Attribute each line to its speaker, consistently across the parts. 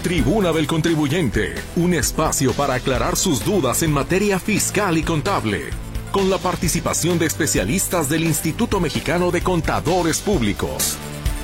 Speaker 1: Tribuna del Contribuyente, un espacio para aclarar sus dudas en materia fiscal y contable, con la participación de especialistas del Instituto Mexicano de Contadores Públicos.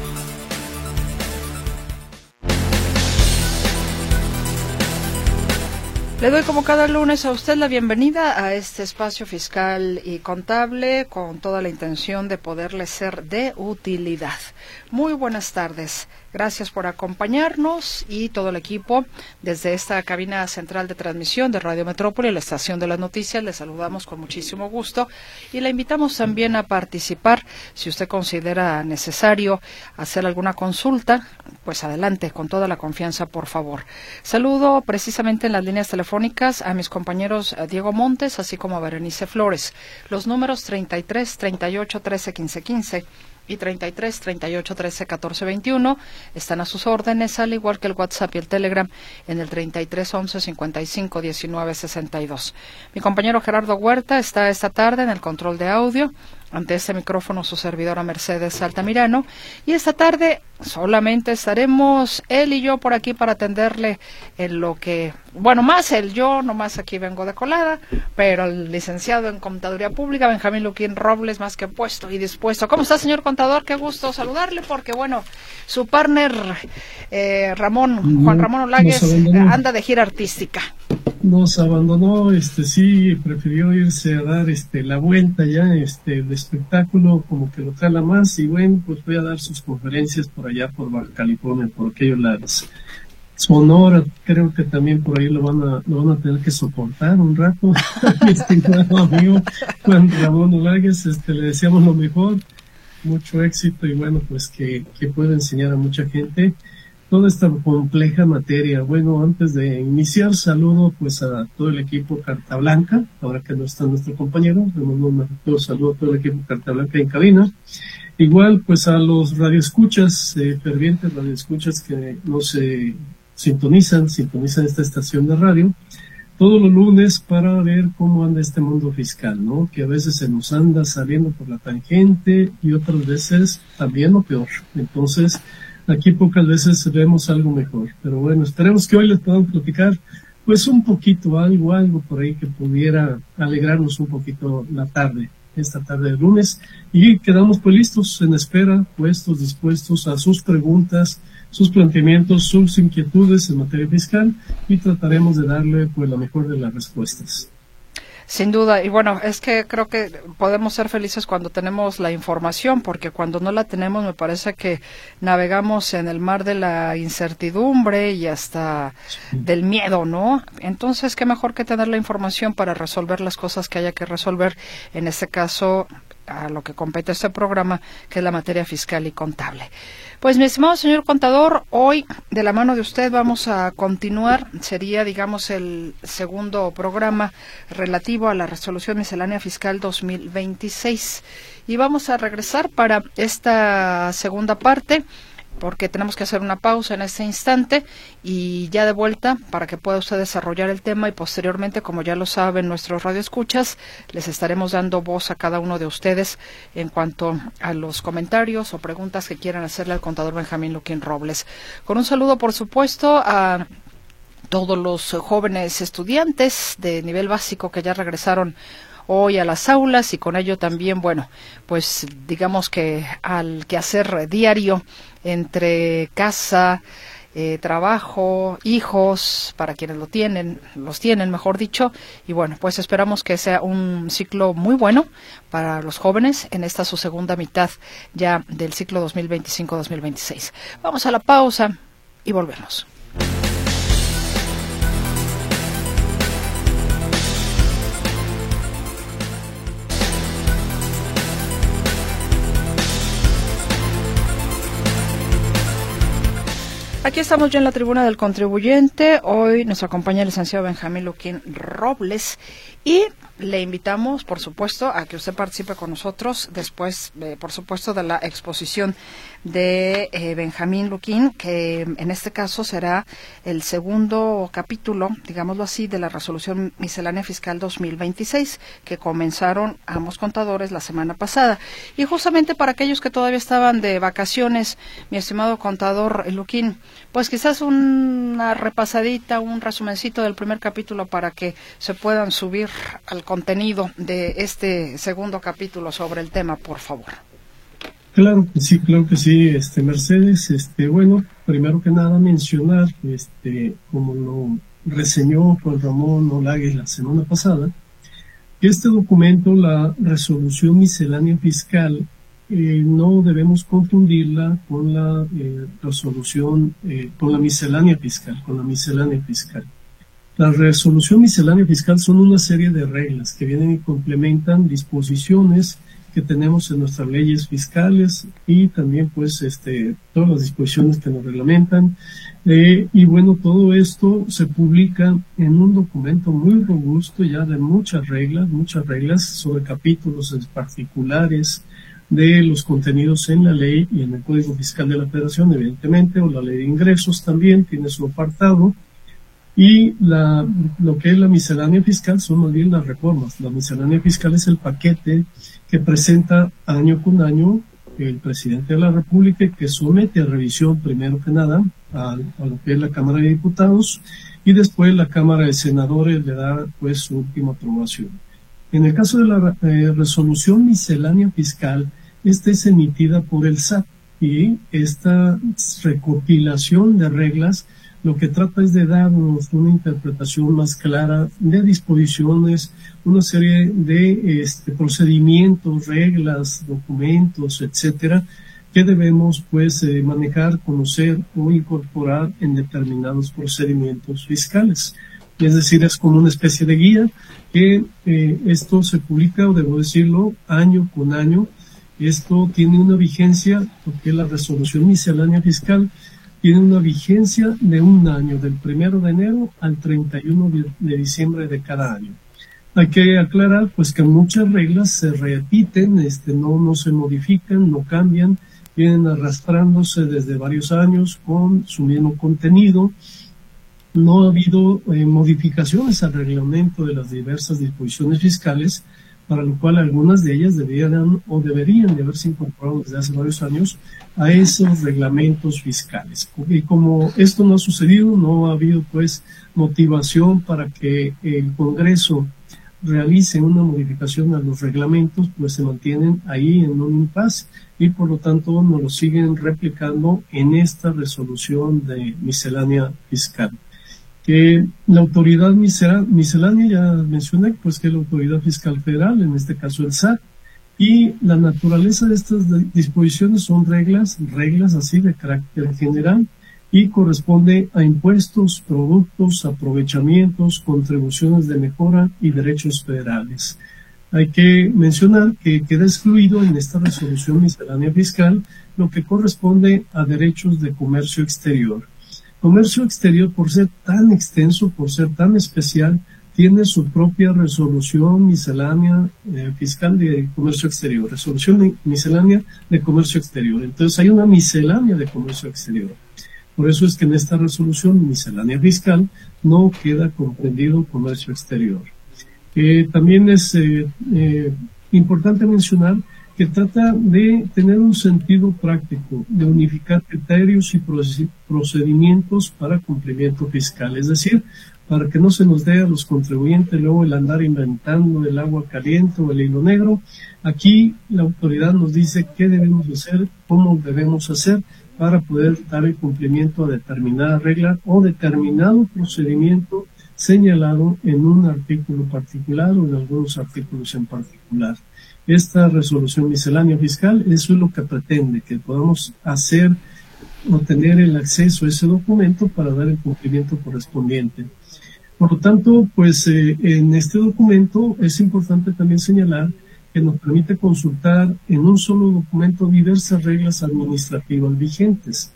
Speaker 2: Le doy como cada lunes a usted la bienvenida a este espacio fiscal y contable con toda la intención de poderle ser de utilidad. Muy buenas tardes. Gracias por acompañarnos y todo el equipo desde esta cabina central de transmisión de Radio Metrópoli, la estación de las noticias. Les saludamos con muchísimo gusto y la invitamos también a participar. Si usted considera necesario hacer alguna consulta, pues adelante, con toda la confianza, por favor. Saludo precisamente en las líneas telefónicas a mis compañeros Diego Montes, así como a Berenice Flores. Los números 33 38 13 15 15 y 33 38 13 14 21 están a sus órdenes, al igual que el WhatsApp y el Telegram en el 33 11 55 19 62. Mi compañero Gerardo Huerta está esta tarde en el control de audio. Ante este micrófono su servidora Mercedes Altamirano, y esta tarde solamente estaremos él y yo por aquí para atenderle en lo que, bueno, más él, yo nomás aquí vengo de colada, pero el licenciado en Contaduría Pública, Benjamín Luquín Robles, más que puesto y dispuesto. ¿Cómo está, señor contador? Qué gusto saludarle, porque bueno, su partner Juan Ramón Olagues anda de gira artística.
Speaker 3: Nos abandonó, sí, prefirió irse a dar la vuelta ya, de espectáculo, como que lo cala más, y bueno, pues voy a dar sus conferencias por allá por Baja California, por aquellos lados. Sonora, creo que también por ahí lo van a tener que soportar un rato. Mi estimado amigo Juan Ramón Olagues, le deseamos lo mejor, mucho éxito, y bueno, pues que pueda enseñar a mucha gente toda esta compleja materia. Bueno, antes de iniciar, saludo pues a todo el equipo Carta Blanca, ahora que no está nuestro compañero, le mando un afectuoso saludo a todo el equipo Carta Blanca en cabina. Igual pues a los radioescuchas, fervientes radioescuchas que nos sintonizan esta estación de radio todos los lunes para ver cómo anda este mundo fiscal, ¿no? Que a veces se nos anda saliendo por la tangente y otras veces también lo peor. Entonces, aquí pocas veces vemos algo mejor, pero bueno, esperemos que hoy les podamos platicar pues un poquito, algo por ahí que pudiera alegrarnos un poquito esta tarde de lunes, y quedamos pues listos, en espera, puestos, dispuestos a sus preguntas, sus planteamientos, sus inquietudes en materia fiscal, y trataremos de darle pues la mejor de las respuestas.
Speaker 2: Sin duda, y bueno, es que creo que podemos ser felices cuando tenemos la información, porque cuando no la tenemos me parece que navegamos en el mar de la incertidumbre y hasta del miedo, ¿no? Entonces, qué mejor que tener la información para resolver las cosas que haya que resolver, en este caso, a lo que compete este programa, que es la materia fiscal y contable. Pues, mi estimado señor contador, hoy, de la mano de usted, vamos a continuar. Sería, digamos, el segundo programa relativo a la Resolución Miscelánea Fiscal 2026. Y vamos a regresar para esta segunda parte, porque tenemos que hacer una pausa en este instante, y ya de vuelta para que pueda usted desarrollar el tema, y posteriormente, como ya lo saben nuestros radioescuchas, les estaremos dando voz a cada uno de ustedes en cuanto a los comentarios o preguntas que quieran hacerle al contador Benjamín Luquín Robles. Con un saludo, por supuesto, a todos los jóvenes estudiantes de nivel básico que ya regresaron hoy a las aulas, y con ello también, bueno, pues digamos que al quehacer diario entre casa, trabajo, hijos, para quienes los tienen, mejor dicho, y bueno, pues esperamos que sea un ciclo muy bueno para los jóvenes en esta su segunda mitad ya del ciclo 2025-2026. Vamos a la pausa y volvemos. Aquí estamos ya en la tribuna del contribuyente. Hoy nos acompaña el licenciado Benjamín Luquín Robles y le invitamos, por supuesto, a que usted participe con nosotros después, por supuesto, de la exposición de Benjamín Luquín, que en este caso será el segundo capítulo, digámoslo así, de la Resolución Miscelánea Fiscal 2026, que comenzaron ambos contadores la semana pasada. Y justamente para aquellos que todavía estaban de vacaciones, mi estimado contador Luquín, pues quizás una repasadita, un resumencito del primer capítulo para que se puedan subir al contenido de este segundo capítulo sobre el tema, por favor.
Speaker 3: Claro que sí, Mercedes, bueno, primero que nada mencionar, como lo reseñó Juan Ramón Olague la semana pasada, que este documento, la Resolución Miscelánea Fiscal, no debemos confundirla con la resolución, con la miscelánea fiscal, La resolución miscelánea fiscal son una serie de reglas que vienen y complementan disposiciones que tenemos en nuestras leyes fiscales y también pues todas las disposiciones que nos reglamentan. Y bueno, todo esto se publica en un documento muy robusto ya de muchas reglas sobre capítulos particulares de los contenidos en la ley y en el Código Fiscal de la Federación, evidentemente, o la Ley de Ingresos también tiene su apartado. Y lo que es la miscelánea fiscal son más bien las reformas. La miscelánea fiscal es el paquete que presenta año con año el presidente de la República, que somete a revisión primero que nada a lo que es la Cámara de Diputados y después la Cámara de Senadores le da pues su última aprobación. En el caso de la resolución miscelánea fiscal, esta es emitida por el SAT y esta recopilación de reglas lo que trata es de darnos una interpretación más clara de disposiciones, una serie de procedimientos, reglas, documentos, etcétera, que debemos pues manejar, conocer o incorporar en determinados procedimientos fiscales. Es decir, es como una especie de guía que esto se publica, o debo decirlo, año con año. Esto tiene una vigencia, porque la resolución miscelánea fiscal tiene una vigencia de un año, del 1 de enero al 31 de diciembre de cada año. Hay que aclarar pues que muchas reglas se repiten, no se modifican, no cambian, vienen arrastrándose desde varios años con su mismo contenido. No ha habido modificaciones al reglamento de las diversas disposiciones fiscales, para lo cual algunas de ellas deberían de haberse incorporado desde hace varios años a esos reglamentos fiscales. Y como esto no ha sucedido, no ha habido pues motivación para que el Congreso realice una modificación a los reglamentos, pues se mantienen ahí en un impasse y por lo tanto nos lo siguen replicando en esta resolución de miscelánea fiscal. La autoridad miscelánea, ya mencioné, pues que es la autoridad fiscal federal, en este caso el SAT, y la naturaleza de estas disposiciones son reglas así de carácter general y corresponde a impuestos, productos, aprovechamientos, contribuciones de mejora y derechos federales. Hay que mencionar que queda excluido en esta resolución miscelánea fiscal lo que corresponde a derechos de comercio exterior. Comercio exterior, por ser tan extenso, por ser tan especial, tiene su propia resolución miscelánea fiscal de comercio exterior, resolución miscelánea de comercio exterior. Entonces hay una miscelánea de comercio exterior. Por eso es que en esta resolución miscelánea fiscal no queda comprendido comercio exterior. También es importante mencionar que trata de tener un sentido práctico, de unificar criterios y procedimientos para cumplimiento fiscal, es decir, para que no se nos dé a los contribuyentes luego el andar inventando el agua caliente o el hilo negro. Aquí la autoridad nos dice qué debemos hacer, cómo debemos hacer para poder dar el cumplimiento a determinada regla o determinado procedimiento señalado en un artículo particular o en algunos artículos en particular. Esta resolución miscelánea fiscal, eso es lo que pretende, que podamos hacer o tener el acceso a ese documento para dar el cumplimiento correspondiente. Por lo tanto, pues en este documento es importante también señalar que nos permite consultar en un solo documento diversas reglas administrativas vigentes.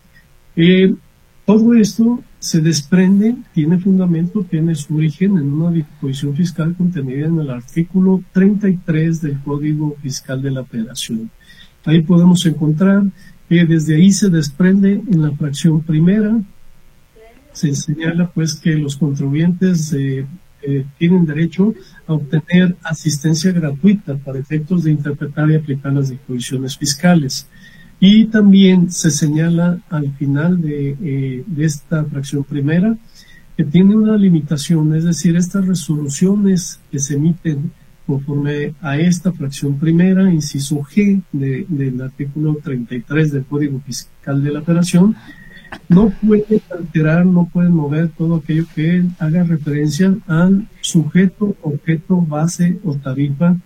Speaker 3: Todo esto se desprende, tiene fundamento, tiene su origen en una disposición fiscal contenida en el artículo 33 del Código Fiscal de la Federación. Ahí podemos encontrar Desde ahí se desprende en la fracción primera, se señala pues que los contribuyentes tienen derecho a obtener asistencia gratuita para efectos de interpretar y aplicar las disposiciones fiscales. Y también se señala al final de esta fracción primera que tiene una limitación, es decir, estas resoluciones que se emiten conforme a esta fracción primera, inciso G del artículo 33 del Código Fiscal de la Federación, no pueden alterar, no pueden mover todo aquello que haga referencia al sujeto, objeto, base o tarifa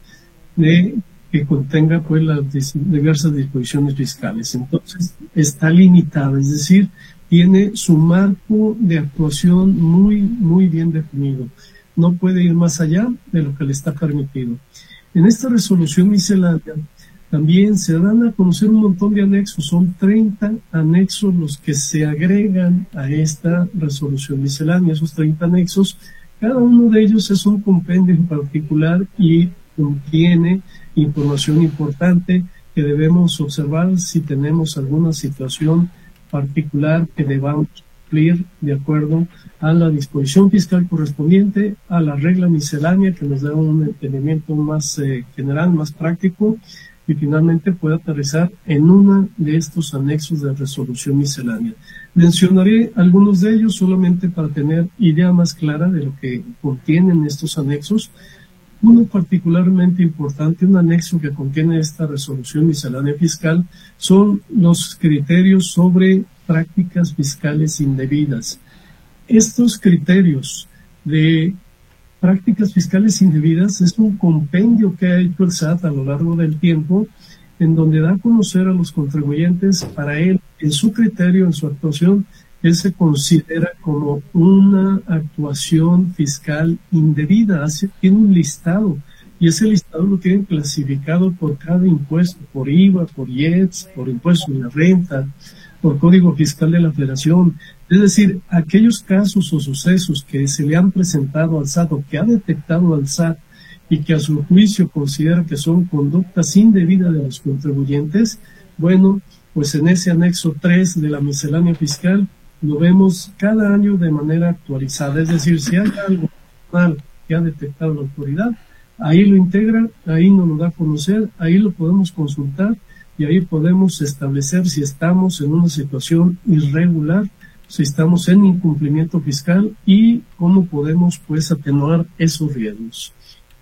Speaker 3: que contenga pues las diversas disposiciones fiscales. Entonces está limitada, es decir, tiene su marco de actuación muy bien definido. No puede ir más allá de lo que le está permitido. En esta resolución miscelánea también se dan a conocer un montón de anexos, son 30 anexos los que se agregan a esta resolución miscelánea, esos 30 anexos, cada uno de ellos es un compendio en particular y contiene información importante que debemos observar si tenemos alguna situación particular que debamos cumplir de acuerdo a la disposición fiscal correspondiente, a la regla miscelánea que nos da un entendimiento más general, más práctico, y finalmente puede aterrizar en uno de estos anexos de resolución miscelánea. Mencionaré algunos de ellos solamente para tener idea más clara de lo que contienen estos anexos. Uno particularmente importante, un anexo que contiene esta resolución miscelánea fiscal, son los criterios sobre prácticas fiscales indebidas. Estos criterios de prácticas fiscales indebidas es un compendio que ha hecho el SAT a lo largo del tiempo, en donde da a conocer a los contribuyentes para él, en su criterio, en su actuación, él se considera como una actuación fiscal indebida. Tiene un listado y ese listado lo tienen clasificado por cada impuesto, por IVA, por IEPS, por impuesto de la renta, por Código Fiscal de la Federación. Es decir, aquellos casos o sucesos que se le han presentado al SAT o que ha detectado al SAT y que a su juicio considera que son conductas indebidas de los contribuyentes, bueno, pues en ese anexo 3 de la miscelánea fiscal lo vemos cada año de manera actualizada. Es decir, si hay algo mal que ha detectado la autoridad, ahí lo integra, ahí nos lo da a conocer, ahí lo podemos consultar y ahí podemos establecer si estamos en una situación irregular, si estamos en incumplimiento fiscal y cómo podemos pues atenuar esos riesgos.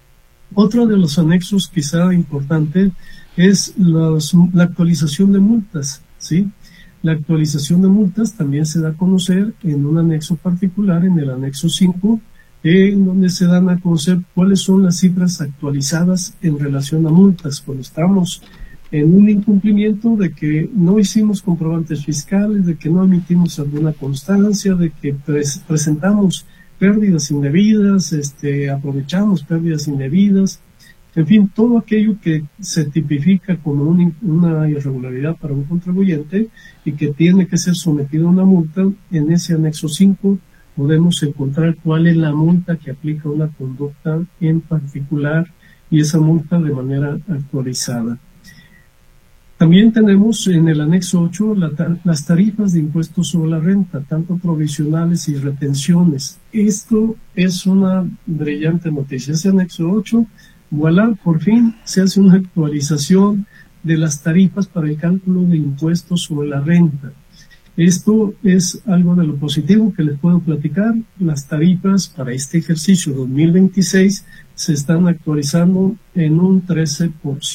Speaker 3: Otro de los anexos quizá importante es la actualización de multas, ¿sí? La actualización de multas también se da a conocer en un anexo particular, en el anexo 5, en donde se dan a conocer cuáles son las cifras actualizadas en relación a multas. Cuando estamos en un incumplimiento de que no hicimos comprobantes fiscales, de que no emitimos alguna constancia, de que presentamos pérdidas indebidas, aprovechamos pérdidas indebidas, en fin, todo aquello que se tipifica como una irregularidad para un contribuyente y que tiene que ser sometido a una multa, en ese anexo 5 podemos encontrar cuál es la multa que aplica una conducta en particular y esa multa de manera actualizada. También tenemos en el anexo 8 las tarifas de impuestos sobre la renta, tanto provisionales y retenciones. Esto es una brillante noticia. Ese anexo 8, voilà, por fin se hace una actualización de las tarifas para el cálculo de impuestos sobre la renta. Esto es algo de lo positivo que les puedo platicar. Las tarifas para este ejercicio 2026 se están actualizando en un 13%,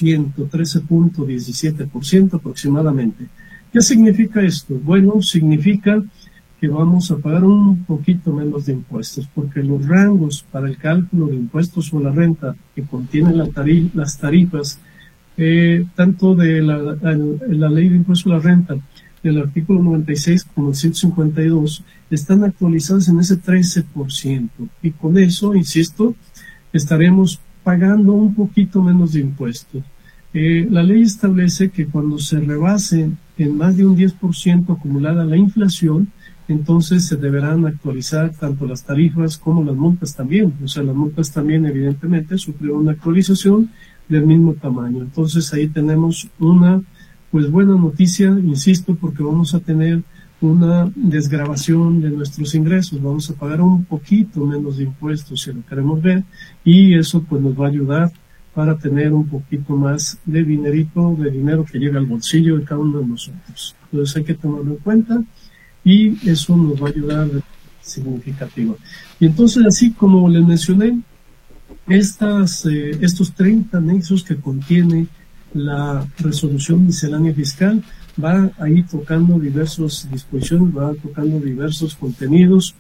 Speaker 3: 13.17% aproximadamente. ¿Qué significa esto? Bueno, significa que vamos a pagar un poquito menos de impuestos, porque los rangos para el cálculo de impuestos sobre la renta que contienen las tarifas, tanto de la ley de impuestos sobre la renta, del artículo 96 como el 152, están actualizadas en ese 13%. Y con eso, insisto, estaremos pagando un poquito menos de impuestos. La ley establece que cuando se rebase en más de un 10% acumulada la inflación, entonces se deberán actualizar tanto las tarifas como las multas también. O sea, las multas también evidentemente sufrieron una actualización del mismo tamaño. Entonces ahí tenemos una pues buena noticia, insisto, porque vamos a tener una desgravación de nuestros ingresos, vamos a pagar un poquito menos de impuestos si lo queremos ver, y eso pues nos va a ayudar para tener un poquito más de dinero que llega al bolsillo de cada uno de nosotros. Entonces hay que tomarlo en cuenta y eso nos va a ayudar de significativo. Y entonces, así como les mencioné, estos 30 anexos que contiene la resolución miscelánea fiscal va ahí tocando diversas disposiciones, va tocando diversos contenidos.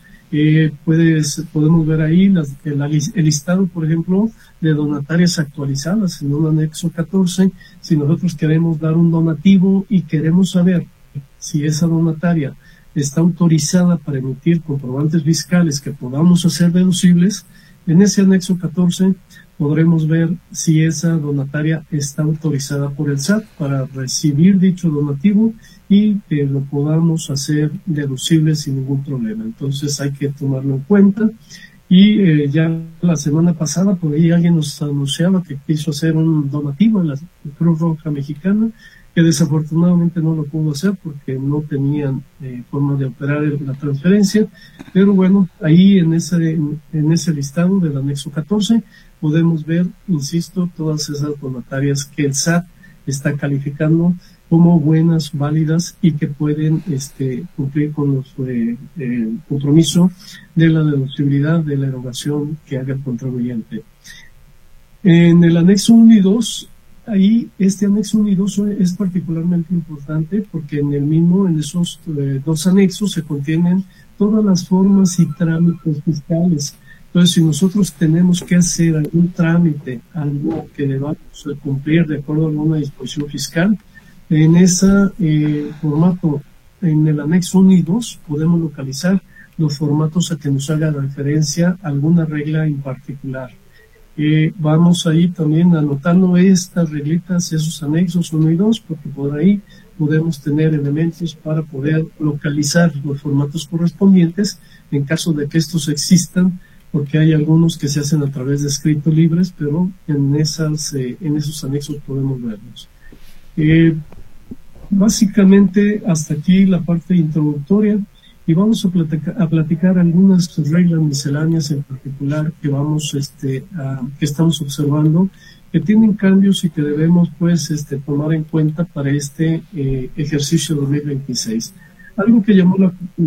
Speaker 3: Podemos ver ahí el listado, por ejemplo, de donatarias actualizadas en un anexo 14. Si nosotros queremos dar un donativo y queremos saber si esa donataria está autorizada para emitir comprobantes fiscales que podamos hacer deducibles, en ese anexo 14 podremos ver si esa donataria está autorizada por el SAT para recibir dicho donativo y que lo podamos hacer deducible sin ningún problema. Entonces hay que tomarlo en cuenta. Y ya la semana pasada por ahí alguien nos anunciaba que quiso hacer un donativo en la Cruz Roja Mexicana, que desafortunadamente no lo pudo hacer porque no tenían forma de operar la transferencia. Pero bueno, ahí en ese listado del anexo 14 podemos ver, insisto, todas esas donatarias que el SAT está calificando como buenas, válidas y que pueden cumplir con los compromiso de la deducibilidad de la erogación que haga el contribuyente. En el anexo 1 y 2, ahí este anexo 1 y 2 es particularmente importante porque en esos dos anexos se contienen todas las formas y trámites fiscales. Entonces, si nosotros tenemos que hacer algún trámite, algo que debamos cumplir de acuerdo a alguna disposición fiscal, en ese formato, en el anexo 1 y 2, podemos localizar los formatos a que nos haga referencia alguna regla en particular. Vamos ahí también anotando estas reglitas, esos anexos 1 y 2, porque por ahí podemos tener elementos para poder localizar los formatos correspondientes en caso de que estos existan, porque hay algunos que se hacen a través de escritos libres, pero en esos anexos podemos verlos. Básicamente hasta aquí la parte introductoria y vamos a platicar algunas reglas misceláneas en particular que que estamos observando, que tienen cambios y que debemos tomar en cuenta para este ejercicio 2026. Algo que llamó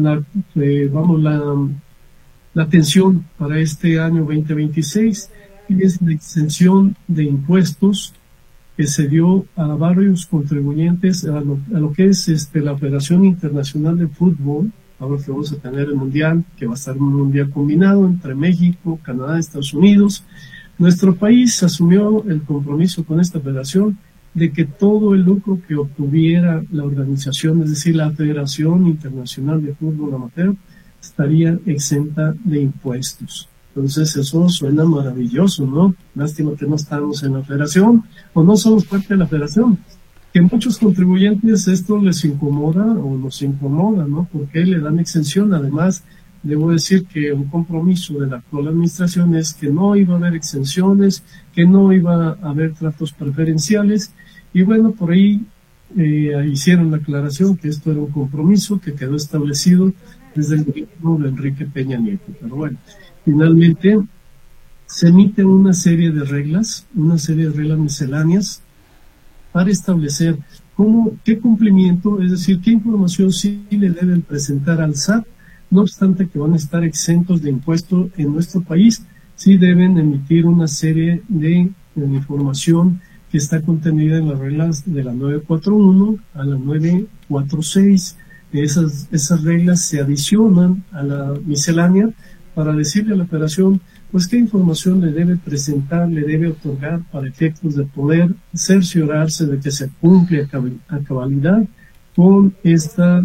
Speaker 3: la atención para este año 2026 es la exención de impuestos que se dio a varios contribuyentes a lo que es la Federación Internacional de Fútbol. Ahora que vamos a tener el Mundial, que va a estar un Mundial combinado entre México, Canadá, Estados Unidos. Nuestro país asumió el compromiso con esta federación de que todo el lucro que obtuviera la organización, es decir, la Federación Internacional de Fútbol Amateur, estaría exenta de impuestos. Entonces eso suena maravilloso, ¿no? Lástima que no estamos en la federación o no somos parte de la federación. Que muchos contribuyentes esto les incomoda o nos incomoda, ¿no? Porque le dan exención. Además, debo decir que un compromiso de la actual administración es que no iba a haber exenciones, que no iba a haber tratos preferenciales. Y bueno, por ahí hicieron la aclaración que esto era un compromiso que quedó establecido desde el gobierno de Enrique Peña Nieto. Pero bueno, finalmente se emite una serie de reglas misceláneas para establecer qué cumplimiento, es decir, qué información sí le deben presentar al SAT, no obstante que van a estar exentos de impuestos en nuestro país, sí deben emitir una serie de información que está contenida en las reglas de la 941 a la 946. Esas reglas se adicionan a la miscelánea para decirle a la federación pues qué información le debe presentar, le debe otorgar para efectos de poder cerciorarse de que se cumple a cabalidad con esta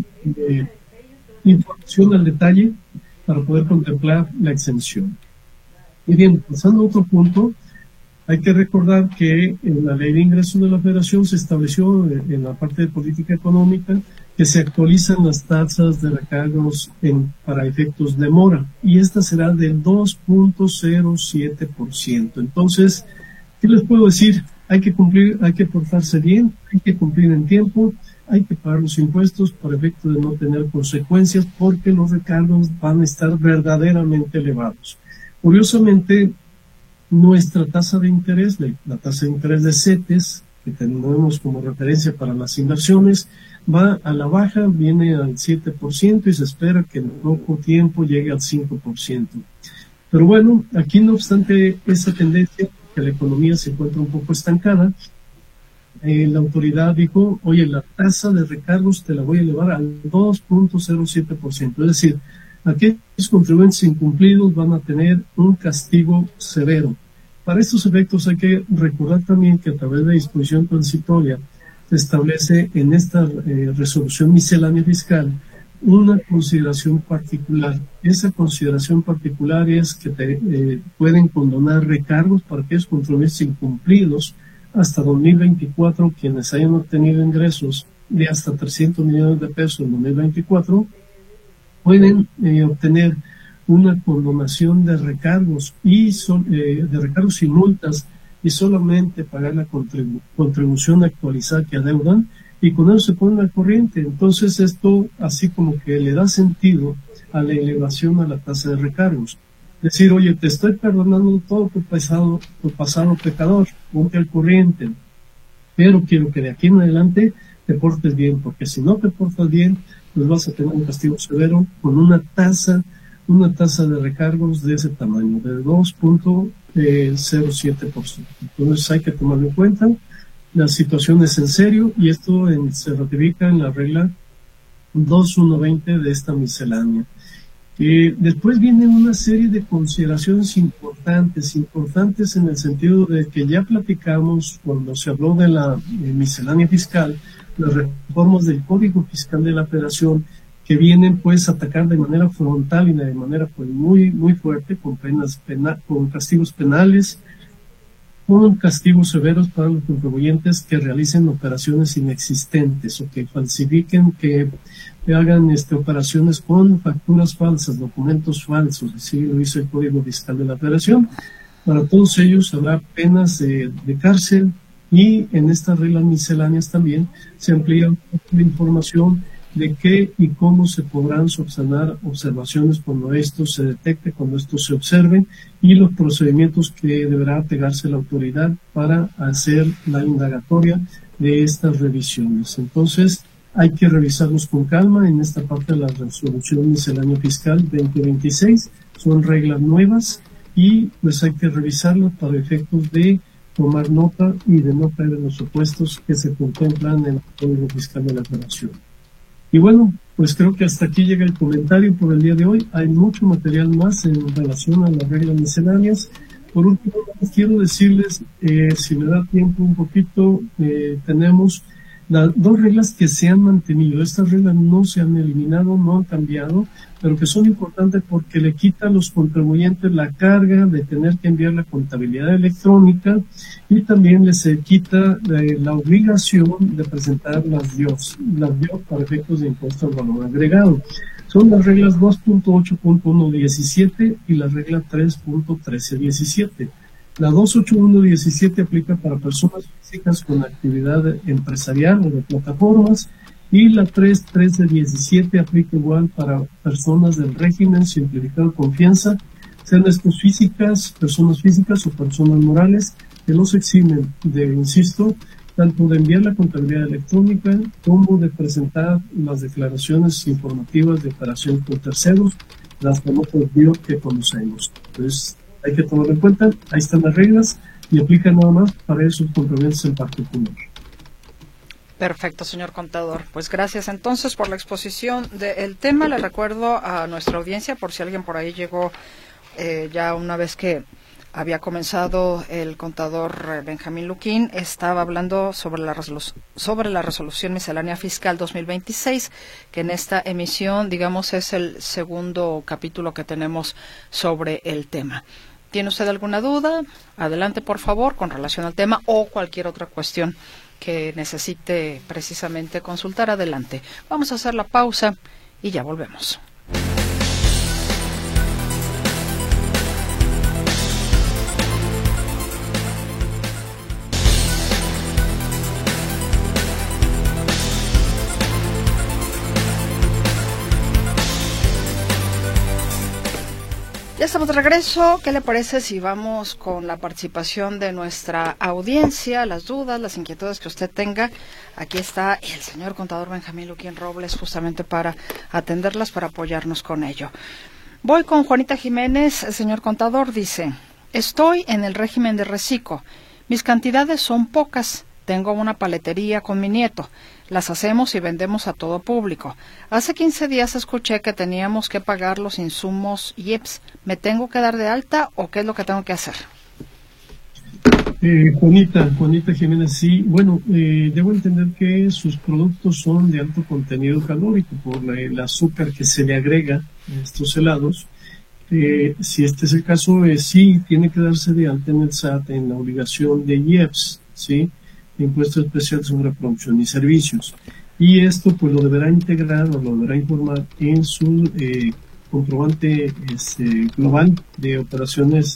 Speaker 3: información al detalle para poder contemplar la exención. Y bien, pasando a otro punto, hay que recordar que en la Ley de Ingresos de la Federación se estableció en la parte de política económica que se actualizan las tasas de recargos para efectos de mora y esta será del 2.07%. Entonces, ¿qué les puedo decir? hay que cumplir, hay que portarse bien, hay que cumplir en tiempo, hay que pagar los impuestos por efecto de no tener consecuencias, porque los recargos van a estar verdaderamente elevados. Curiosamente, nuestra tasa de interés, la tasa de interés de CETES, que tenemos como referencia para las inversiones, va a la baja, viene al 7% y se espera que en poco tiempo llegue al 5%. Pero bueno, aquí no obstante esa tendencia, que la economía se encuentra un poco estancada, la autoridad dijo, oye, la tasa de recargos te la voy a elevar al 2.07%. Es decir, aquellos contribuyentes incumplidos van a tener un castigo severo. Para estos efectos hay que recordar también que a través de disposición transitoria se establece en esta resolución miscelánea fiscal una consideración particular. Esa consideración particular es que pueden condonar recargos para aquellos contribuyentes incumplidos hasta 2024, quienes hayan obtenido ingresos de hasta 300 millones de pesos en 2024, pueden obtener una condonación de recargos y multas y solamente pagar la contribución actualizada que adeudan, y con eso se ponen al corriente. Entonces esto así como que le da sentido a la elevación a la tasa de recargos. Decir, oye, te estoy perdonando todo tu pasado pecador, ponte al corriente, pero quiero que de aquí en adelante te portes bien, porque si no te portas bien, pues vas a tener un castigo severo con una tasa de recargos de ese tamaño, de 2.07%. Entonces hay que tomarlo en cuenta. La situación es en serio y esto se ratifica en la regla 2120 de esta miscelánea. Después viene una serie de consideraciones importantes en el sentido de que ya platicamos cuando se habló de la miscelánea fiscal, las reformas del Código Fiscal de la Federación, que vienen pues a atacar de manera frontal y de manera pues muy fuerte, con con castigos penales, con castigos severos para los contribuyentes que realicen operaciones inexistentes o que falsifiquen, que hagan operaciones con facturas falsas, documentos falsos. Así lo dice el Código Fiscal de la Federación. Para todos ellos habrá penas de cárcel, y en estas reglas misceláneas también se amplía la información de qué y cómo se podrán subsanar observaciones cuando esto se detecte, cuando esto se observe, y los procedimientos que deberá apegarse la autoridad para hacer la indagatoria de estas revisiones. Entonces, hay que revisarlos con calma en esta parte de la resolución miscelánea fiscal 2026. Son reglas nuevas y pues hay que revisarlas para efectos de tomar nota y de no caer en los supuestos que se contemplan en el Código Fiscal de la Federación. Y bueno, pues creo que hasta aquí llega el comentario por el día de hoy. Hay mucho material más en relación a las reglas misceláneas. Por último, quiero decirles, si me da tiempo un poquito, tenemos las dos reglas que se han mantenido. Estas reglas no se han eliminado, no han cambiado, pero que son importantes porque le quita a los contribuyentes la carga de tener que enviar la contabilidad electrónica, y también les quita la obligación de presentar las DIOS para efectos de impuesto al valor agregado. Son las reglas 2.8.117 y la regla 3.1317. La 28117 aplica para personas físicas con actividad empresarial o de plataformas, y la 3.1317 aplica igual para personas del régimen simplificado de confianza, sean estos personas físicas o personas morales, que los eximen insisto, tanto de enviar la contabilidad electrónica como de presentar las declaraciones informativas de operación con terceros, las famosas DIO que conocemos. Entonces, hay que tomarlo en cuenta. Ahí están las reglas y aplican nada más para esos contribuyentes en particular.
Speaker 2: Perfecto, señor contador. Pues gracias entonces por la exposición del tema. Le recuerdo a nuestra audiencia, por si alguien por ahí llegó ya una vez que había comenzado el contador Benjamín Luquín, estaba hablando sobre la resolución miscelánea fiscal 2026, que en esta emisión, digamos, es el segundo capítulo que tenemos sobre el tema. ¿Tiene usted alguna duda? Adelante, por favor, con relación al tema o cualquier otra cuestión que necesite precisamente consultar. Adelante. Vamos a hacer la pausa y ya volvemos. Ya estamos de regreso. ¿Qué le parece si vamos con la participación de nuestra audiencia, las dudas, las inquietudes que usted tenga? Aquí está el señor contador Benjamín Luquín Robles justamente para atenderlas, para apoyarnos con ello. Voy con Juanita Jiménez. El señor contador dice: estoy en el régimen de reciclo. Mis cantidades son pocas. Tengo una paletería con mi nieto. Las hacemos y vendemos a todo público. Hace 15 días escuché que teníamos que pagar los insumos IEPS. ¿Me tengo que dar de alta o qué es lo que tengo que hacer?
Speaker 3: Juanita Jiménez, sí. Bueno, debo entender que sus productos son de alto contenido calórico por el azúcar que se le agrega a estos helados. Si este es el caso, sí, tiene que darse de alta en el SAT en la obligación de IEPS, ¿sí? Impuesto Especial sobre Producción y Servicios. Y esto pues lo deberá integrar o lo deberá informar en su comprobante global de operaciones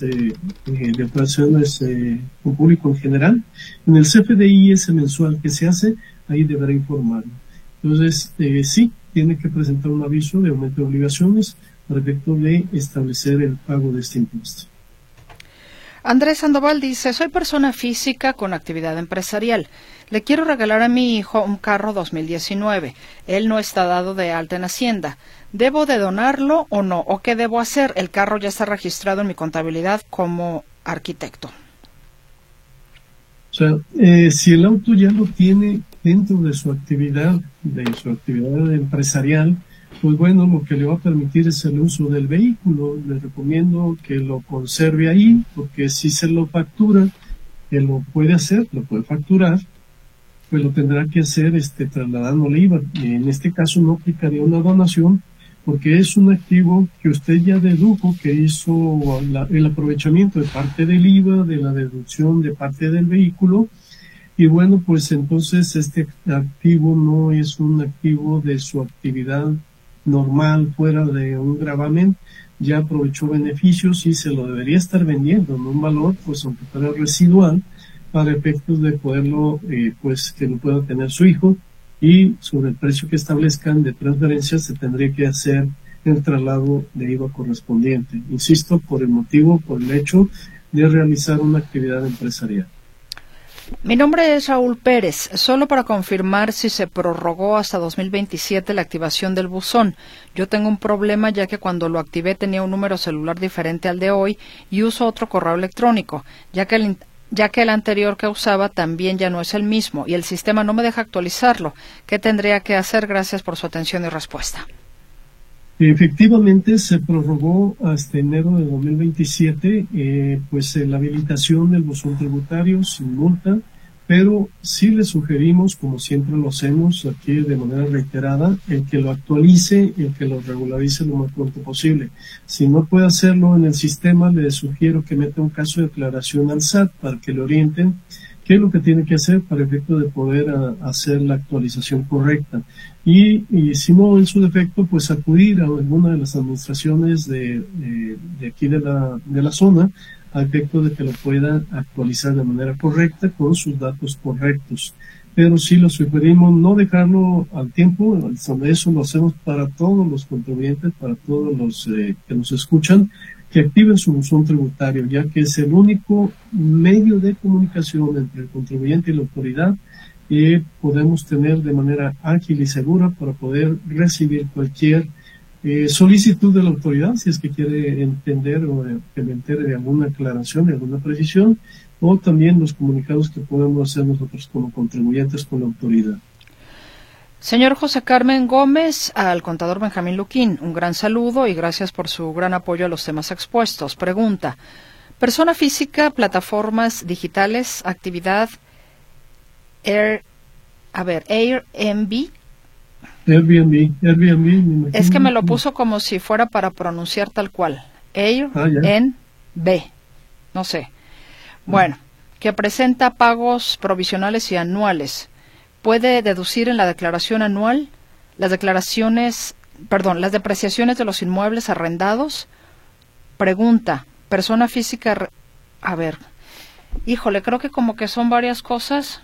Speaker 3: con público en general. En el CFDI ese mensual que se hace, ahí deberá informarlo. Entonces, sí, tiene que presentar un aviso de aumento de obligaciones para efecto de establecer el pago de este impuesto.
Speaker 2: Andrés Sandoval dice: soy persona física con actividad empresarial. Le quiero regalar a mi hijo un carro 2019. Él no está dado de alta en Hacienda. ¿Debo de donarlo o no? ¿O qué debo hacer? El carro ya está registrado en mi contabilidad como arquitecto.
Speaker 3: O sea, si el auto ya lo tiene dentro de su actividad empresarial, pues bueno, lo que le va a permitir es el uso del vehículo. Le recomiendo que lo conserve ahí, porque si se lo factura, que lo puede hacer, lo puede facturar, pues lo tendrá que hacer trasladándole IVA. En este caso no aplicaría una donación, porque es un activo que usted ya dedujo que hizo el aprovechamiento de parte del IVA, de la deducción de parte del vehículo. Y bueno, pues entonces este activo no es un activo de su actividad normal fuera de un gravamen, ya aprovechó beneficios y se lo debería estar vendiendo en un valor, pues aunque fuera residual, para efectos de poderlo, pues que lo pueda tener su hijo, y sobre el precio que establezcan de transferencia se tendría que hacer el traslado de IVA correspondiente. Insisto, por el hecho de realizar una actividad empresarial.
Speaker 2: Mi nombre es Raúl Pérez. Solo para confirmar si se prorrogó hasta 2027 la activación del buzón. Yo tengo un problema ya que cuando lo activé tenía un número celular diferente al de hoy y uso otro correo electrónico, ya que el anterior que usaba también ya no es el mismo y el sistema no me deja actualizarlo. ¿Qué tendría que hacer? Gracias por su atención y respuesta.
Speaker 3: Efectivamente, se prorrogó hasta enero de 2027 la habilitación del buzón tributario sin multa, pero sí le sugerimos, como siempre lo hacemos aquí de manera reiterada, el que lo actualice, el que lo regularice lo más pronto posible. Si no puede hacerlo en el sistema, le sugiero que meta un caso de declaración al SAT para que le orienten qué es lo que tiene que hacer para efecto de poder hacer la actualización correcta. Y si no, en su defecto, pues acudir a alguna de las administraciones de aquí de la zona a efecto de que lo puedan actualizar de manera correcta con sus datos correctos. Pero sí lo sugerimos no dejarlo al tiempo. Eso lo hacemos para todos los contribuyentes, para todos los que nos escuchan, que activen su buzón tributario, ya que es el único medio de comunicación entre el contribuyente y la autoridad que podemos tener de manera ágil y segura para poder recibir cualquier solicitud de la autoridad, si es que quiere entender o que me entere de alguna aclaración, de alguna precisión, o también los comunicados que podemos hacer nosotros como contribuyentes con la autoridad.
Speaker 2: Señor José Carmen Gómez, al contador Benjamín Luquín, un gran saludo y gracias por su gran apoyo a los temas expuestos. Pregunta: persona física, plataformas digitales, actividad Airbnb.
Speaker 3: Airbnb.
Speaker 2: Es que me lo puso como si fuera para pronunciar tal cual. Airbnb. No sé. Bueno, que presenta pagos provisionales y anuales. ¿Puede deducir en la declaración anual las depreciaciones de los inmuebles arrendados? Pregunta: persona física. A ver, híjole, creo que como que son varias cosas.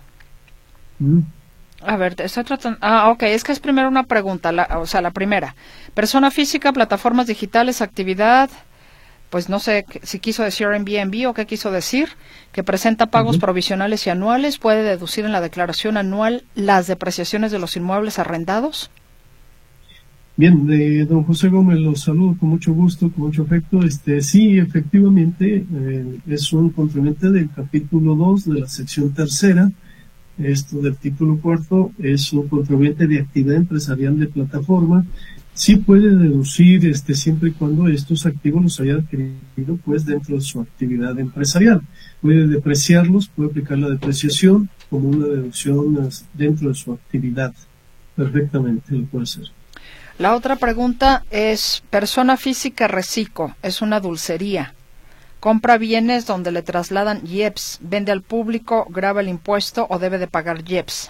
Speaker 2: A ver, estoy tratando. Ok, es que es primero una pregunta, la primera. Persona física, plataformas digitales, actividad pues no sé si quiso decir Airbnb o qué quiso decir, que presenta pagos provisionales y anuales, puede deducir en la declaración anual las depreciaciones de los inmuebles arrendados.
Speaker 3: Bien, don José Gómez, los saludo con mucho gusto, con mucho afecto. Sí, efectivamente, es un complemento del capítulo 2 de la sección tercera. Esto del título cuarto es un contribuyente de actividad empresarial de plataforma. Sí puede deducir siempre y cuando estos activos los haya adquirido pues dentro de su actividad empresarial. Puede depreciarlos, puede aplicar la depreciación como una deducción dentro de su actividad. Perfectamente lo puede hacer.
Speaker 2: La otra pregunta es, persona física reciclo, es una dulcería. Compra bienes donde le trasladan IEPS, vende al público, graba el impuesto o debe de pagar IEPS.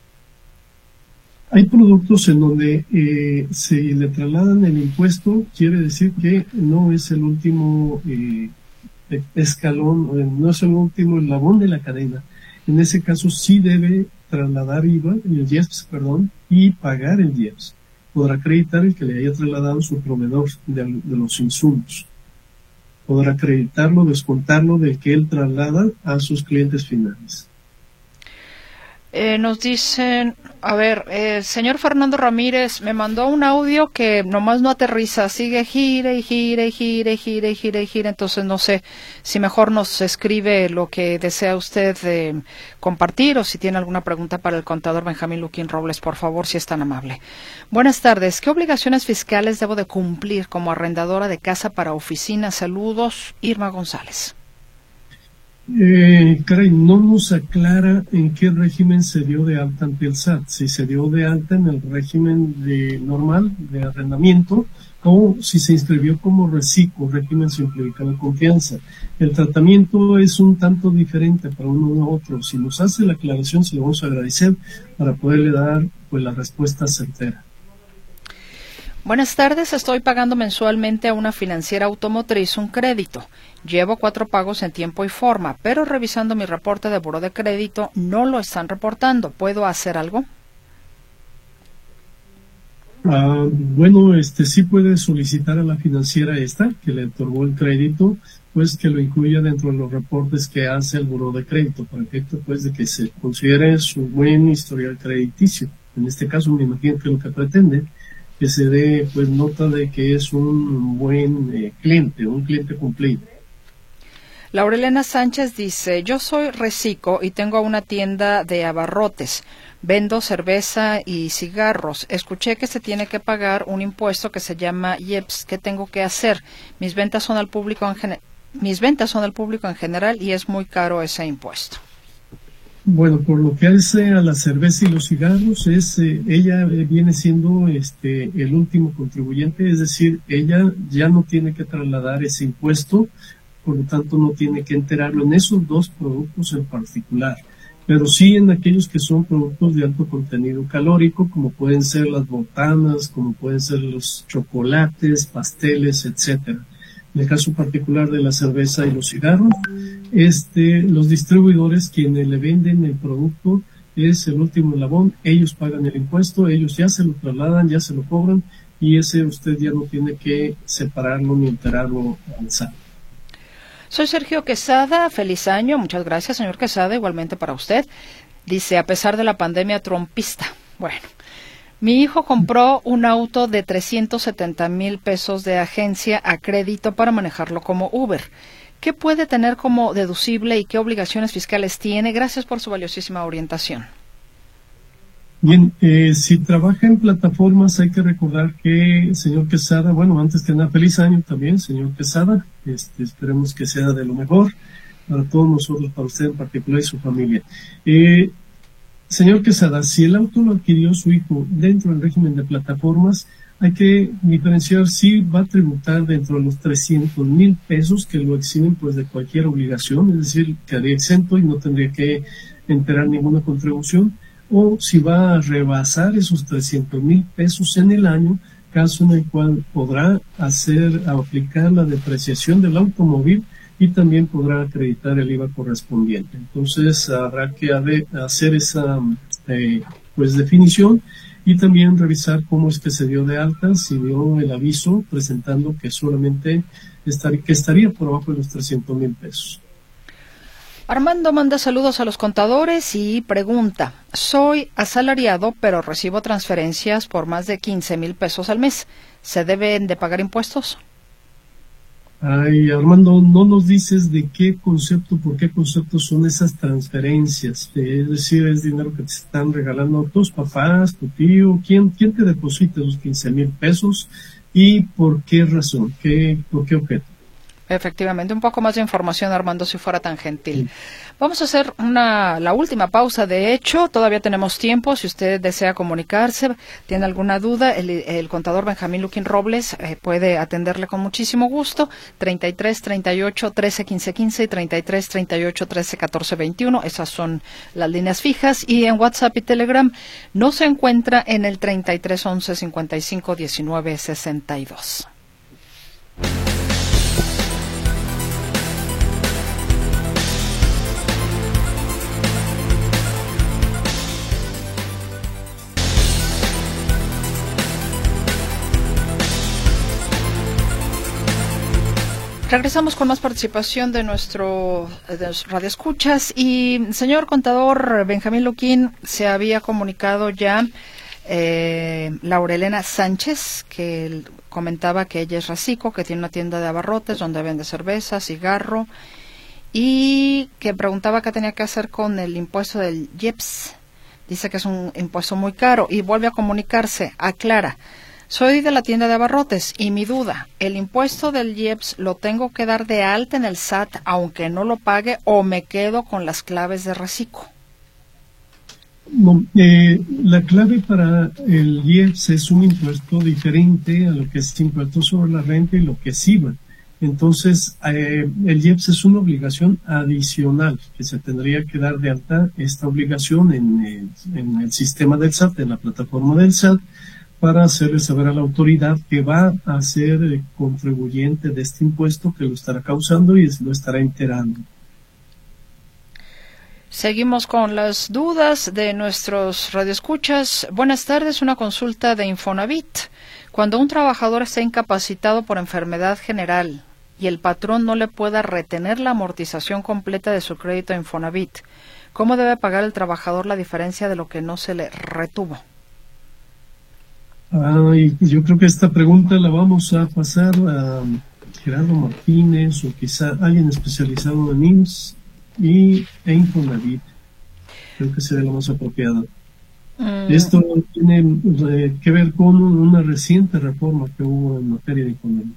Speaker 3: Hay productos en donde se le trasladan el impuesto, quiere decir que no es el último escalón, no es el último eslabón de la cadena. En ese caso sí debe trasladar IVA, el IEPS, y pagar el IEPS. Podrá acreditar el que le haya trasladado su proveedor de los insumos. Podrá acreditarlo, descontarlo del que él traslada a sus clientes finales.
Speaker 2: Nos dicen, señor Fernando Ramírez me mandó un audio que nomás no aterriza, sigue gira y gira y gira y gira y gira y gira, entonces no sé si mejor nos escribe lo que desea usted compartir o si tiene alguna pregunta para el contador Benjamín Luquín Robles, por favor, si es tan amable. Buenas tardes, ¿qué obligaciones fiscales debo de cumplir como arrendadora de casa para oficina? Saludos, Irma González.
Speaker 3: No nos aclara en qué régimen se dio de alta ante el SAT, si se dio de alta en el régimen normal de arrendamiento o si se inscribió como reciclo, régimen simplificado de confianza. El tratamiento es un tanto diferente para uno u otro. Si nos hace la aclaración, se lo vamos a agradecer para poderle dar pues la respuesta certera.
Speaker 2: Buenas tardes, estoy pagando mensualmente a una financiera automotriz un crédito. Llevo 4 pagos en tiempo y forma, pero revisando mi reporte de buró de crédito no lo están reportando. ¿Puedo hacer algo?
Speaker 3: Sí puede solicitar a la financiera que le otorgó el crédito, pues que lo incluya dentro de los reportes que hace el buró de crédito, para efecto pues de que se considere su buen historial crediticio. En este caso me imagino que lo que pretende que se dé pues nota de que es un buen cliente, un cliente cumplido.
Speaker 2: Laurelena Sánchez dice, yo soy reciclo y tengo una tienda de abarrotes, vendo cerveza y cigarros. Escuché que se tiene que pagar un impuesto que se llama IEPS. ¿Qué tengo que hacer? Mis ventas son al público en general y es muy caro ese impuesto.
Speaker 3: Bueno, por lo que hace a la cerveza y los cigarros, ella viene siendo el último contribuyente, es decir, ella ya no tiene que trasladar ese impuesto, por lo tanto no tiene que enterarlo en esos 2 productos en particular, pero sí en aquellos que son productos de alto contenido calórico, como pueden ser las botanas, como pueden ser los chocolates, pasteles, etcétera. En el caso particular de la cerveza y los cigarros, los distribuidores quienes le venden el producto es el último eslabón, ellos pagan el impuesto, ellos ya se lo trasladan, ya se lo cobran y ese usted ya no tiene que separarlo ni enterarlo al SAT.
Speaker 2: Soy Sergio Quesada, feliz año, muchas gracias señor Quesada, igualmente para usted. Dice, a pesar de la pandemia trumpista, bueno, mi hijo compró un auto de 370,000 pesos de agencia a crédito para manejarlo como Uber. ¿Qué puede tener como deducible y qué obligaciones fiscales tiene? Gracias por su valiosísima orientación.
Speaker 3: Bien, si trabaja en plataformas hay que recordar que, señor Quesada, antes que nada, feliz año también, señor Quesada. Esperemos que sea de lo mejor para todos nosotros, para usted en particular y su familia. Señor Quesada, si el auto lo adquirió su hijo dentro del régimen de plataformas, hay que diferenciar si va a tributar dentro de los 300,000 pesos que lo eximen pues de cualquier obligación, es decir, quedaría exento y no tendría que enterar ninguna contribución, o si va a rebasar esos 300,000 pesos en el año, caso en el cual podrá aplicar la depreciación del automóvil y también podrá acreditar el IVA correspondiente. Entonces habrá que hacer esa definición y también revisar cómo es que se dio de alta, si dio el aviso presentando que solamente estaría por abajo de los 300,000 pesos.
Speaker 2: Armando manda saludos a los contadores y pregunta: soy asalariado, pero recibo transferencias por más de 15,000 pesos al mes. ¿Se deben de pagar impuestos?
Speaker 3: Ay, Armando, no nos dices de por qué concepto son esas transferencias. Es decir, es dinero que te están regalando tus papás, tu tío. ¿Quién te deposita esos 15,000 pesos y por qué razón? ¿Por qué objeto?
Speaker 2: Efectivamente, un poco más de información, Armando, si fuera tan gentil. Vamos a hacer la última pausa. De hecho, todavía tenemos tiempo. Si usted desea comunicarse, tiene alguna duda, el contador Benjamín Luquín Robles puede atenderle con muchísimo gusto. 33 38 13 15 15 y 33 38 13 14 21. Esas son las líneas fijas. Y en WhatsApp y Telegram no se encuentra en el 33 11 55 19 62. Regresamos con más participación de nuestros radioescuchas. Y, señor contador Benjamín Luquín, se había comunicado ya Laurelena Sánchez, que comentaba que ella es racico, que tiene una tienda de abarrotes donde vende cerveza, cigarro, y que preguntaba qué tenía que hacer con el impuesto del IEPS. Dice que es un impuesto muy caro y vuelve a comunicarse. Aclara: soy de la tienda de abarrotes y mi duda, ¿el impuesto del IEPS lo tengo que dar de alta en el SAT aunque no lo pague o me quedo con las claves de reciclo?
Speaker 3: No, la clave para el IEPS es un impuesto diferente a lo que es impuesto sobre la renta y lo que es IVA. Entonces, el IEPS es una obligación adicional que se tendría que dar de alta esta obligación en el sistema del SAT, en la plataforma del SAT, para hacerle saber a la autoridad que va a ser contribuyente de este impuesto, que lo estará causando y lo estará enterando.
Speaker 2: Seguimos con las dudas de nuestros radioescuchas. Buenas tardes, una consulta de Infonavit. Cuando un trabajador está incapacitado por enfermedad general y el patrón no le pueda retener la amortización completa de su crédito a Infonavit, ¿cómo debe pagar el trabajador la diferencia de lo que no se le retuvo?
Speaker 3: Yo creo que esta pregunta la vamos a pasar a Gerardo Martínez o quizá alguien especializado en IMSS e Infonavit. Creo que sería lo más apropiado. Esto tiene que ver con una reciente reforma que hubo en materia de Infonavit.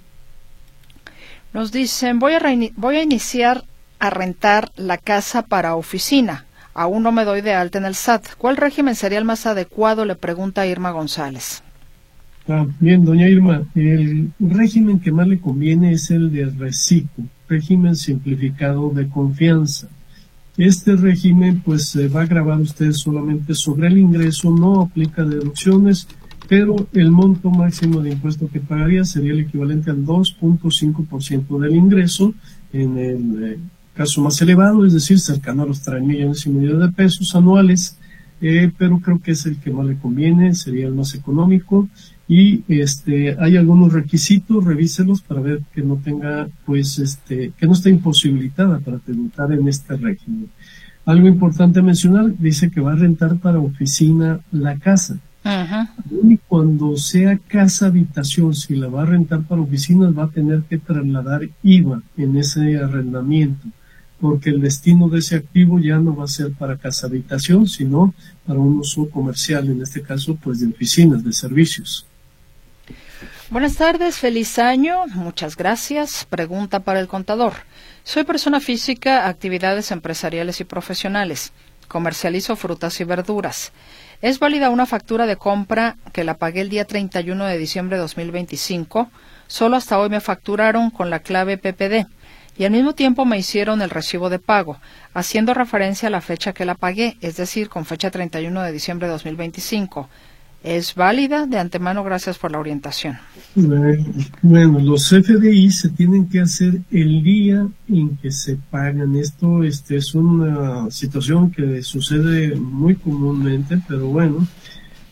Speaker 2: Nos dicen: voy a iniciar a rentar la casa para oficina. Aún no me doy de alta en el SAT. ¿Cuál régimen sería el más adecuado?, le pregunta Irma González.
Speaker 3: Bien, doña Irma, el régimen que más le conviene es el de reciclo, régimen simplificado de confianza. Este régimen pues va a gravar usted solamente sobre el ingreso, no aplica deducciones, pero el monto máximo de impuesto que pagaría sería el equivalente al 2.5% del ingreso, en el caso más elevado, es decir, cercano a los 3,5 millones de pesos anuales, pero creo que es el que más le conviene, sería el más económico. Y hay algunos requisitos, revíselos para ver que no tenga, que no esté imposibilitada para tributar en este régimen. Algo importante mencionar, dice que va a rentar para oficina la casa. Y cuando sea casa habitación, si la va a rentar para oficinas, va a tener que trasladar IVA en ese arrendamiento, porque el destino de ese activo ya no va a ser para casa habitación, sino para un uso comercial, en este caso pues de oficinas, de servicios.
Speaker 2: Buenas tardes, feliz año, muchas gracias. Pregunta para el contador. Soy persona física, actividades empresariales y profesionales. Comercializo frutas y verduras. ¿Es válida una factura de compra que la pagué el día 31 de diciembre de 2025? Solo hasta hoy me facturaron con la clave PPD y al mismo tiempo me hicieron el recibo de pago, haciendo referencia a la fecha que la pagué, es decir, con fecha 31 de diciembre de 2025. ¿Es válida? De antemano, gracias por la orientación.
Speaker 3: Bueno, los FDI se tienen que hacer el día en que se pagan. Esto es una situación que sucede muy comúnmente, pero bueno,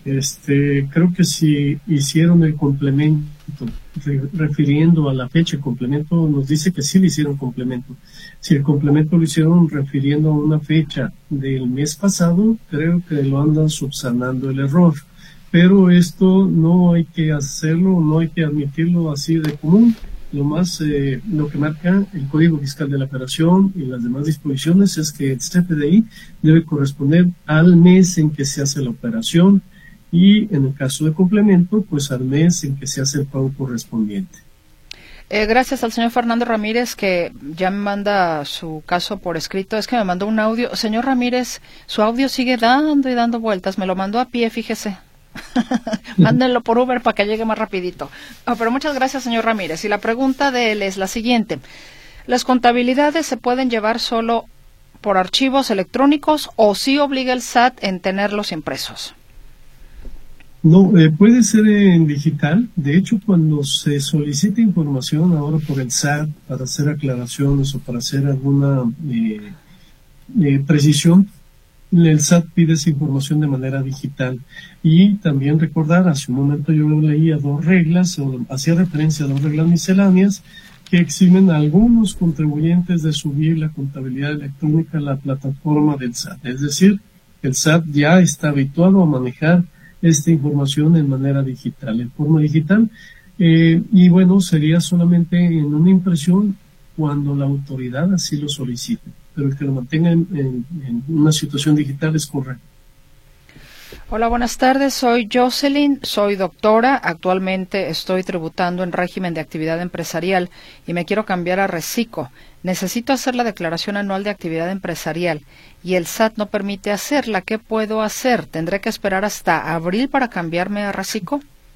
Speaker 3: Creo que si hicieron el complemento, refiriendo a la fecha, el complemento nos dice que sí le hicieron complemento. Si el complemento lo hicieron refiriendo a una fecha del mes pasado, creo que lo andan subsanando el error. Pero esto no hay que hacerlo, no hay que admitirlo así de común. Lo que marca el Código Fiscal de la Federación y las demás disposiciones es que el CFDI debe corresponder al mes en que se hace la operación y en el caso de complemento, pues al mes en que se hace el pago correspondiente.
Speaker 2: Gracias al señor Fernando Ramírez, que ya me manda su caso por escrito. Es que me mandó un audio. Señor Ramírez, su audio sigue dando y dando vueltas. Me lo mandó a pie, fíjese. Mándenlo por Uber para que llegue más rapidito. Pero muchas gracias, señor Ramírez. Y la pregunta de él es la siguiente. ¿Las contabilidades se pueden llevar solo por archivos electrónicos o sí obliga el SAT en tenerlos impresos?
Speaker 3: No, puede ser en digital. De hecho, cuando se solicita información ahora por el SAT para hacer aclaraciones o para hacer alguna precisión, el SAT pide esa información de manera digital. Y también recordar, hace un momento yo leía dos reglas, o hacía referencia a dos reglas misceláneas que eximen a algunos contribuyentes de subir la contabilidad electrónica a la plataforma del SAT. Es decir, el SAT ya está habituado a manejar esta información en manera digital, en forma digital. Y bueno, sería solamente en una impresión cuando la autoridad así lo solicite. Pero el que lo mantenga en una situación digital es correcto.
Speaker 2: Hola, buenas tardes. Soy Jocelyn, soy doctora. Actualmente estoy tributando en régimen de actividad empresarial y me quiero cambiar a Recico. Necesito hacer la declaración anual de actividad empresarial y el SAT no permite hacerla. ¿Qué puedo hacer? ¿Tendré que esperar hasta abril para cambiarme a Recico?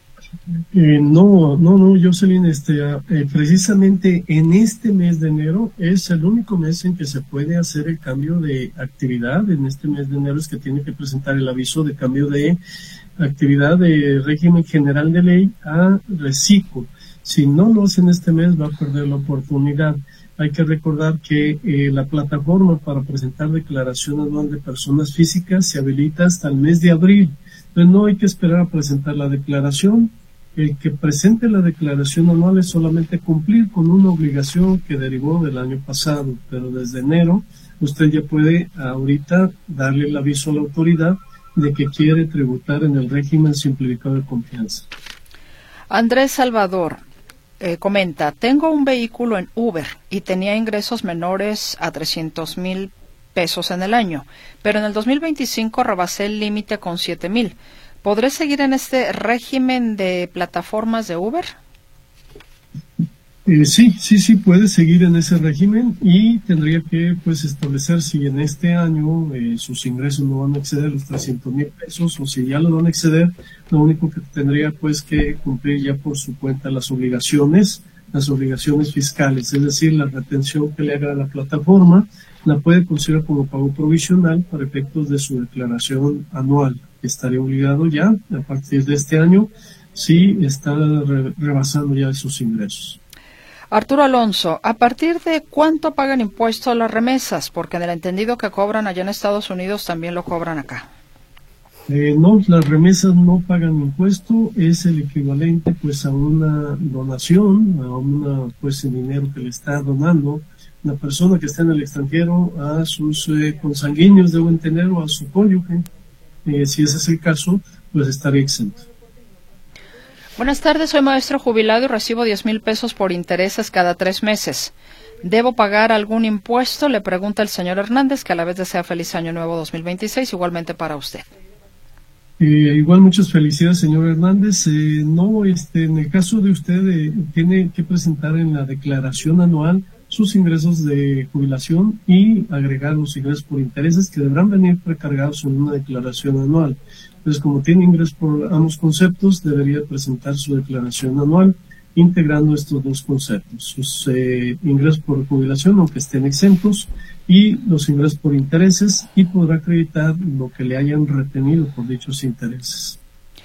Speaker 3: No, Jocelyn, precisamente en este mes de enero es el único mes en que se puede hacer el cambio de actividad. En este mes de enero es que tiene que presentar el aviso de cambio de actividad de régimen general de ley a Recico. Si no lo hace en este mes, va a perder la oportunidad. Hay que recordar que la plataforma para presentar declaración anual de personas físicas se habilita hasta el mes de abril. Entonces no hay que esperar a presentar la declaración. El que presente la declaración anual es solamente cumplir con una obligación que derivó del año pasado, pero desde enero usted ya puede ahorita darle el aviso a la autoridad de que quiere tributar en el régimen simplificado de confianza.
Speaker 2: Andrés Salvador comenta, tengo un vehículo en Uber y tenía ingresos menores a 300,000 pesos en el año, pero en el 2025 rebasé el límite con 7,000. ¿Podré seguir en este régimen de plataformas de Uber?
Speaker 3: Sí, puede seguir en ese régimen y tendría que establecer si en este año sus ingresos no van a exceder los 300,000 pesos o si ya lo van a exceder, lo único que tendría que cumplir ya por su cuenta las obligaciones fiscales, es decir, la retención que le haga la plataforma la puede considerar como pago provisional para efectos de su declaración anual. Estaría obligado ya a partir de este año si está rebasando ya sus ingresos.
Speaker 2: Arturo Alonso, ¿a partir de cuánto pagan impuesto a las remesas? Porque en el entendido que cobran allá en Estados Unidos también lo cobran acá.
Speaker 3: No, las remesas no pagan impuesto, es el equivalente a una donación, a una el dinero que le está donando una persona que está en el extranjero a sus consanguíneos de buen tener o a su cónyuge. Si ese es el caso, pues estaría exento.
Speaker 2: Buenas tardes, soy maestro jubilado y recibo 10,000 pesos por intereses cada 3 meses. ¿Debo pagar algún impuesto? Le pregunta el señor Hernández, que a la vez desea feliz año nuevo 2026, igualmente para usted.
Speaker 3: Igual muchas felicidades, señor Hernández. En el caso de usted, tiene que presentar en la declaración anual sus ingresos de jubilación y agregar los ingresos por intereses que deberán venir precargados en una declaración anual. Entonces, como tiene ingresos por ambos conceptos, debería presentar su declaración anual integrando estos dos conceptos, sus ingresos por jubilación, aunque estén exentos, y los ingresos por intereses, y podrá acreditar lo que le hayan retenido por dichos intereses.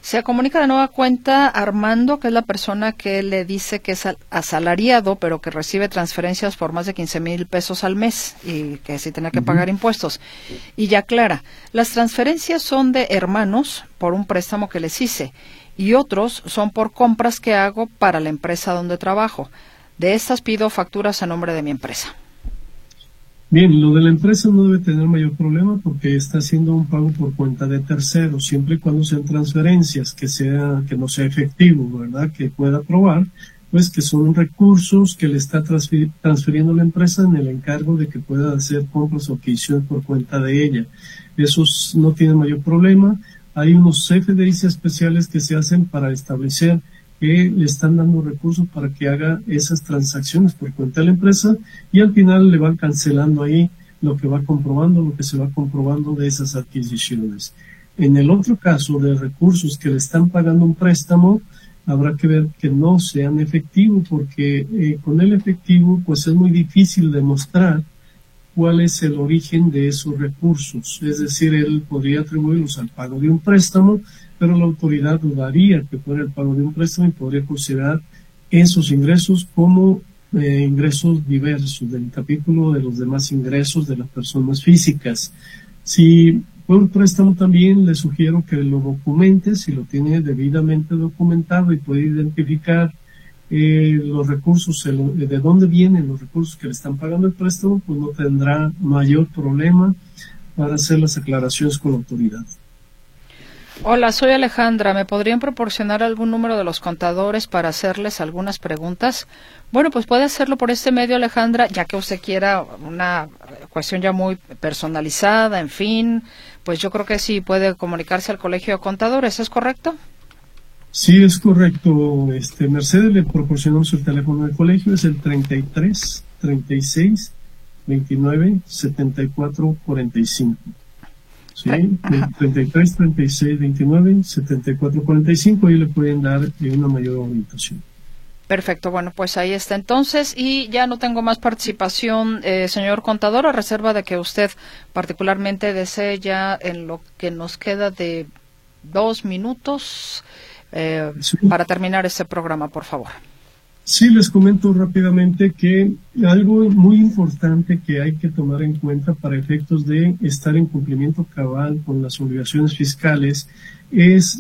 Speaker 2: Se comunica de nueva cuenta Armando, que es la persona que le dice que es asalariado, pero que recibe transferencias por más de 15,000 pesos al mes y que sí tiene que pagar impuestos. Y ya aclara, las transferencias son de hermanos por un préstamo que les hice y otros son por compras que hago para la empresa donde trabajo. De estas pido facturas a nombre de mi empresa.
Speaker 3: Bien, lo de la empresa no debe tener mayor problema porque está haciendo un pago por cuenta de terceros, siempre y cuando sean transferencias, que no sea efectivo, ¿verdad? Que pueda probar, pues que son recursos que le está transfiriendo la empresa en el encargo de que pueda hacer compras o adquisiciones por cuenta de ella. Esos no tienen mayor problema. Hay unos CFDIs especiales que se hacen para establecer que le están dando recursos para que haga esas transacciones por cuenta de la empresa y al final le van cancelando ahí lo que se va comprobando de esas adquisiciones. En el otro caso de recursos que le están pagando un préstamo, habrá que ver que no sean efectivos porque con el efectivo pues es muy difícil demostrar cuál es el origen de esos recursos. Es decir, él podría atribuirlos al pago de un préstamo, pero la autoridad dudaría que fuera el pago de un préstamo y podría considerar esos ingresos como ingresos diversos del capítulo de los demás ingresos de las personas físicas. Si fue un préstamo también le sugiero que lo documente, si lo tiene debidamente documentado y puede identificar los recursos, de dónde vienen los recursos que le están pagando el préstamo, pues no tendrá mayor problema para hacer las aclaraciones con la autoridad.
Speaker 2: Hola, soy Alejandra. ¿Me podrían proporcionar algún número de los contadores para hacerles algunas preguntas? Bueno, pues puede hacerlo por este medio, Alejandra, ya que usted quiera una cuestión ya muy personalizada, en fin, pues yo creo que sí puede comunicarse al Colegio de Contadores, ¿es correcto?
Speaker 3: Sí, es correcto. Mercedes, le proporcionamos el teléfono del colegio, es el 33 36 29 74 45. Sí, 33 36 29 74 45, y le pueden dar una mayor orientación.
Speaker 2: Perfecto, bueno, pues ahí está entonces, y ya no tengo más participación, señor contador, a reserva de que usted particularmente desee ya en lo que nos queda de 2 minutos
Speaker 3: Sí.
Speaker 2: para terminar este programa, por favor.
Speaker 3: Sí, les comento rápidamente que algo muy importante que hay que tomar en cuenta para efectos de estar en cumplimiento cabal con las obligaciones fiscales es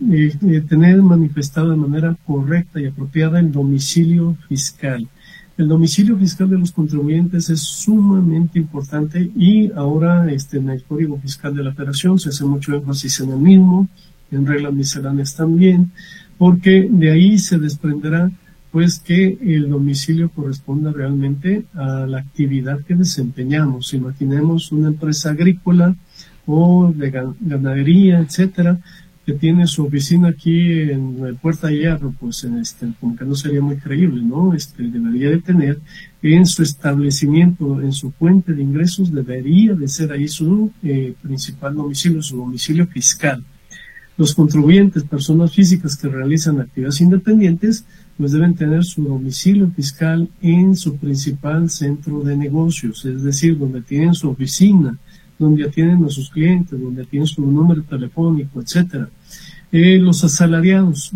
Speaker 3: tener manifestado de manera correcta y apropiada el domicilio fiscal. El domicilio fiscal de los contribuyentes es sumamente importante y ahora en el Código Fiscal de la Federación se hace mucho énfasis en el mismo, en reglas misceláneas también, porque de ahí se desprenderá pues que el domicilio corresponda realmente a la actividad que desempeñamos. Imaginemos una empresa agrícola o de ganadería, etcétera, que tiene su oficina aquí en Puerta de Hierro, pues como que no sería muy creíble, ¿no? Debería de tener en su establecimiento, en su fuente de ingresos, debería de ser ahí su principal domicilio, su domicilio fiscal. Los contribuyentes, personas físicas que realizan actividades independientes, pues deben tener su domicilio fiscal en su principal centro de negocios, es decir, donde tienen su oficina, donde atienden a sus clientes, donde atienden su número telefónico, etcétera. Los asalariados,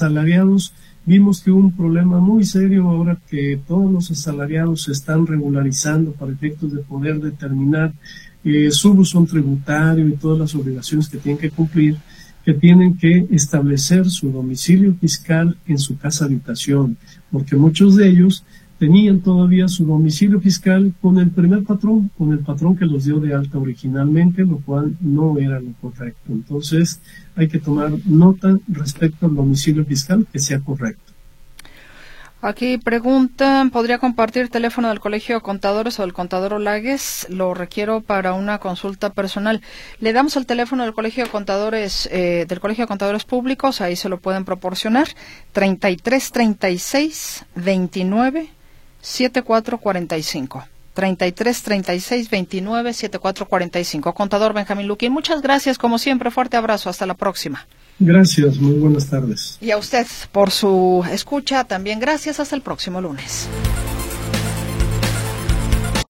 Speaker 3: vimos que hubo un problema muy serio ahora que todos los asalariados se están regularizando para efectos de poder determinar su buzón tributario y todas las obligaciones que tienen que cumplir, que tienen que establecer su domicilio fiscal en su casa habitación, porque muchos de ellos tenían todavía su domicilio fiscal con el primer patrón, con el patrón que los dio de alta originalmente, lo cual no era lo correcto. Entonces, hay que tomar nota respecto al domicilio fiscal que sea correcto.
Speaker 2: Aquí preguntan, ¿podría compartir teléfono del Colegio de Contadores o del contador Olagues? Lo requiero para una consulta personal. Le damos el teléfono del Colegio de Contadores Públicos, ahí se lo pueden proporcionar, 33 36 29 74 45. 33 36 29 74 45. Contador Benjamín Luquín, muchas gracias, como siempre, fuerte abrazo, hasta la próxima.
Speaker 3: Gracias, muy buenas tardes.
Speaker 2: Y a usted por su escucha, también gracias, hasta el próximo lunes.